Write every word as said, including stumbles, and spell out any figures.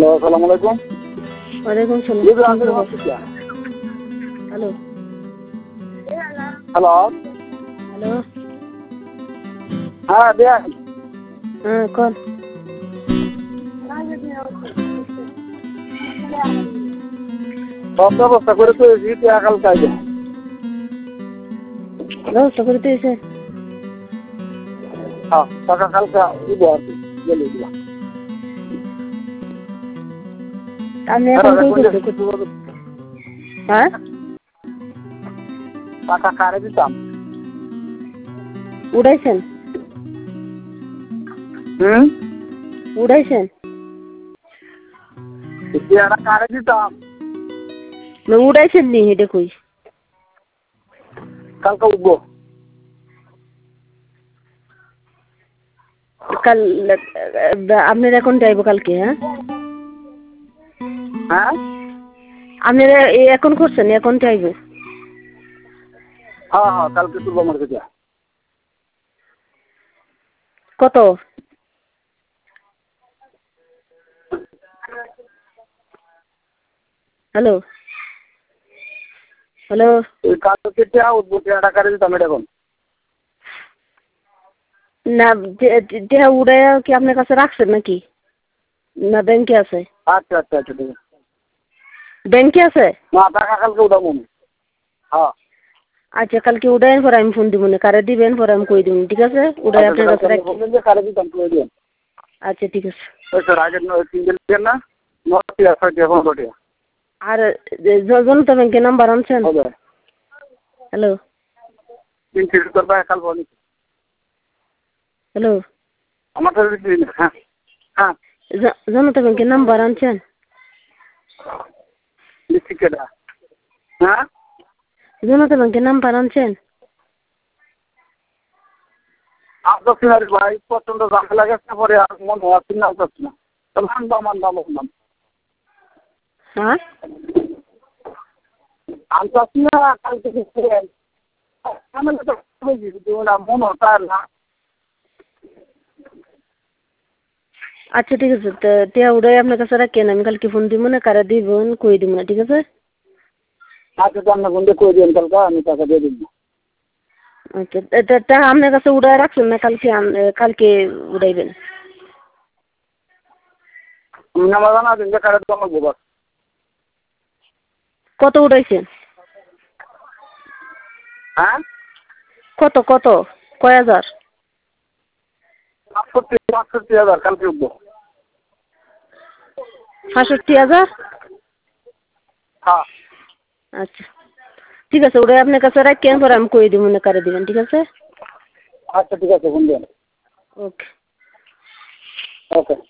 আসসালামু আলাইকুম। ওয়ালাইকুম সালাম। জি আঙ্কেল নমস্কার। হ্যালো হ্যালো হ্যালো হ্যাঁ দেন। হ্যাঁ কর। সব ব্যবস্থা করে তো এসেছি টাকা কালকে আইবেন। ব্যবস্থা করে দিয়েছে। হ্যাঁ টাকা কালকে দিব আর কি গেলে দিব। আপনি এখন কই করতে? হ্যাঁ টাকা কারে দিতাম। উড়াইছেন হুম উড়াইছেন টাকা কারে দিতাম। না উড়াইছেন নি এটা কই? কালকে উঠবো। কাল আপনার অ্যাকাউন্টে আইব কালকে? হ্যাঁ হ্যাঁ আপনারা এই অ্যাকাউন্ট করছেন অ্যাকাউন্টে আইব? হ্যাঁ হ্যাঁ কালকে তুলবো আমার কাছে। কত? হ্যালো হ্যালো ওই কালকে টাকা উঠবো টাকা কারে দিতাম এটা এখন। না দেহা উড়াইয়া কি আপনার কাছে রাখছেন নাকি না ব্যাংকে আছে? আচ্ছা আচ্ছা আচ্ছা ঠিক আছে। ব্যাংকে আছে? না টাকা কালকে উঠাবো। হ্যাঁ আচ্ছা কালকে উড়াইন পরে আমি ফোন দিব না কারে দিবেন পরে আমি কই দিব ঠিক আছে উড়াই আপনার কাছে রাখি। কারে দিতাম প্রয়োজন। আচ্ছা ঠিক আছে। ওই স্যার আগের তিনজন দিবেন না নটিয়া ছয়টিয়া পনেরোটিয়া। আর জনতা ব্যাংকের নাম্বার আনছেন? হবে হ্যালো তিন সিট করবা কাল বলি। হ্যালো আমার কাছে দিন। হ্যাঁ হ্যাঁ জনতা ব্যাংকের নাম্বার আনছেন? লিখিকেটা হ্যাঁ জনতা ব্যাংকের নাম্বার আনছেন? আপনার সিনারি ভাই প্রচন্ড ঝামেলা গেছে পরে আর মনে হচ্ছে না হচ্ছে না মানবা মানবা মানলাম। হ্যাঁ আমি চাচ্ছি না কালকে মন হতো আর না। আচ্ছা ঠিক আছে তো টিয়া উড়াই আপনার কাছে রাখেন আমি কালকে ফোন দিব না কারা দিবেন কই দিব না ঠিক আছে। আচ্ছা তো আপনার বন্ধু করে দিন কালকে আমি টাকা দিয়ে দিন। আচ্ছা তা আপনার কাছে উড়াই রাখছেন না কালকে কালকে উড়াইবেন? নাম্বার জানা দিন যে কারে তো আমার গোবর। কত উড়াইছেন? হ্যাঁ কত কত কয় হাজার? পাঁচষট্টি পাঁচষট্টি হাজার কালকে উঠবো। সাতষট্টি হাজার? হ্যাঁ আচ্ছা ঠিক আছে ওটাই আপনার কাছে রাখেন পরে আমি কই দিব না কারে দিবেন ঠিক আছে। আচ্ছা ঠিক আছে ফোন দেন। ওকে ওকে